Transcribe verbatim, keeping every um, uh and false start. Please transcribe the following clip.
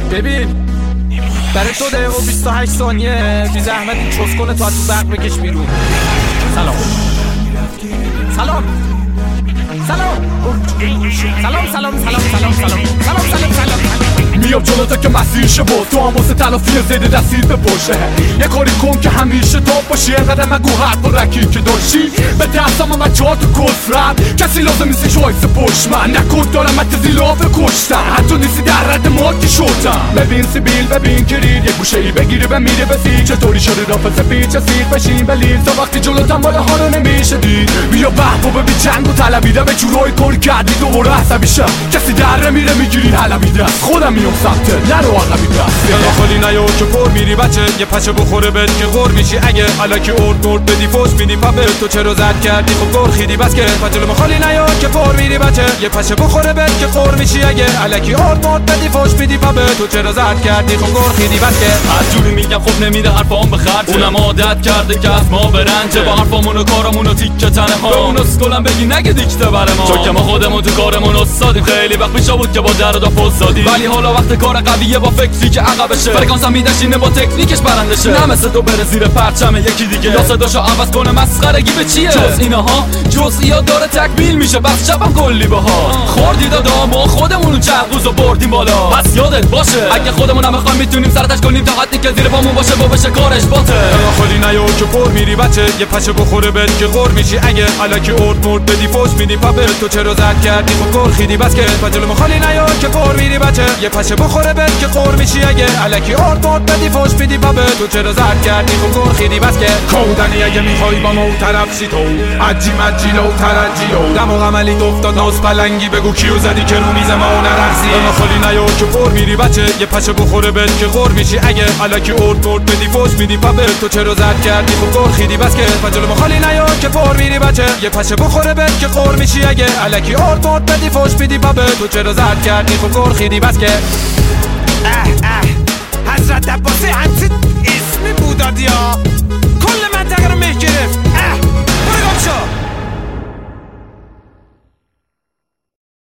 ببین برای تو دقیقه و بیست و هشت ثانیه بی زحمت این چوز کنه تو از تو برق بکش بیرون. سلام سلام سلام سلام سلام سلام سلام سلام سلام سلام سلام میام جلوتا که مسیرشه با تو هم واسه تلافی زیده دستیر بپشه یه کاری کن که همیشه تاپ باشی اینقدر مگو حرف و رکی که داشتی به دستم هم بچه ها تو کسرت کسی لازم نیستی شایسته پشت من نکن دارم من تزی لافه کشتم حتی نیستی در رد ما که شدم ببین سیبیل ببین کرید یه گوشه ای بگیری و میره بسی چطوری شده رافت سپید چسید بشین بلید تا وقتی جلوتم بالا ها رو نمیشه دید بیا بحبا ببین جنگ و طلبیده به جورای کاری کردی دوباره عصبی شم کسی در میره میگیری حلبی دست خودم میام سمته نرو عقبی دست یالا خالی نیا که پر میری بچه یه پشه بخوره بهت که غور میشی اگه الکی ارد مرد بدی فوش میدی پا تو چرا زد کردی خب گرخیدی بس که پجلو خالی نیا که پر میری بچه یه پشه بخوره بهت که غور میشی اگه الکی ارد مرد بدی فوش میدی پا تو چرا زد کردی خب گرخیدی بس که هر جوری میگم خب نمیده حرفام بخرج اونم عادت کرده که از ما برنجه با حرفامون و کارمون و تیکه تنه ها به اون اسکلم بگی نگه دیکته بر ما چون که ما خودمون تو کارمون استادیم خیلی وقت پیشا بود که با در و دافوز دادیم ولی حالا وقت کار قویه با فکری که عقبشه فرکانس هم میدشینه با تکنیکش برندشه نه مثل تو بره زیر پرچم یکی دیگه یا صداشو عوض کنه مسخرگی به چیه جز اینها جزئیات داره تکمیل میشه بس شبم کلی بها خوردی دادا ما خودمون چند روزو بردیم بالا پس یادت باشه اگه خودمون هم بخوایم میتونیم سرتش کنیم تا حدی که زیر پامون باشه با بشه کارش باته خالی نیا که پر میری بچه یه پشه بخوره بهت که غور میشی اگه الکی ارد مرد بدی فوش میدی پا تو چرا زد کردی خب گرخیدی بس که پجلو خالی نیا که پر میری بچه یه پشه بخوره بهت که غور میشی اگه الکی ارد مرد بدی فوش میدی پا تو چرا زد کردی خب گرخیدی بس که کودنی اگه میخوای با ما طرف شی تو عجی مجی لو ترجیو دماغ عملی افتاد ناز پلنگی بگو کیو زدی که رو میز ما نرقصی خالی نیا که پر میری بچه یه پشه بخوره بهت که غور میشی اگه الکی ارد مرد بدی فوش میدی پا تو چرا زد کردی خب گرخیدی بس که پجلو خالی نیا که پر میری بچه یه پشه بخوره بهت که غور میشی اگه الکی ارد مرد بدی فوش میدی پا تو چرا زد کردی خب گرخیدی بس که اه اه حضرت عباسی همچین اسمی بودادی ها کل منطقه رو مه گرفت اه برو گم شو